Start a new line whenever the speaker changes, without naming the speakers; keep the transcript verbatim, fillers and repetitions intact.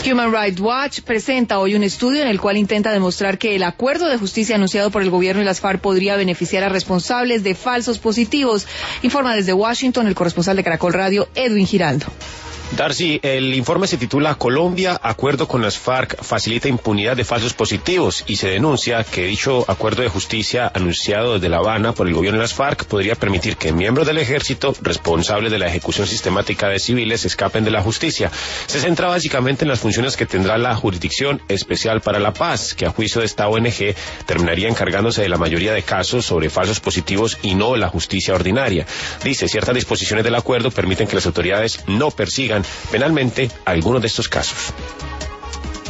Human Rights Watch presenta hoy un estudio en el cual intenta demostrar que el acuerdo de justicia anunciado por el gobierno y las FARC podría beneficiar a responsables de falsos positivos. Informa desde Washington el corresponsal de Caracol Radio, Edwin Giraldo.
Darcy, el informe se titula Colombia, acuerdo con las FARC facilita impunidad de falsos positivos, y se denuncia que dicho acuerdo de justicia anunciado desde La Habana por el gobierno de las FARC podría permitir que miembros del ejército responsables de la ejecución sistemática de civiles escapen de la justicia. Se centra básicamente en las funciones que tendrá la Jurisdicción Especial para la Paz, que a juicio de esta O N G terminaría encargándose de la mayoría de casos sobre falsos positivos y no la justicia ordinaria. Dice, ciertas disposiciones del acuerdo permiten que las autoridades no persigan penalmente algunos de estos casos.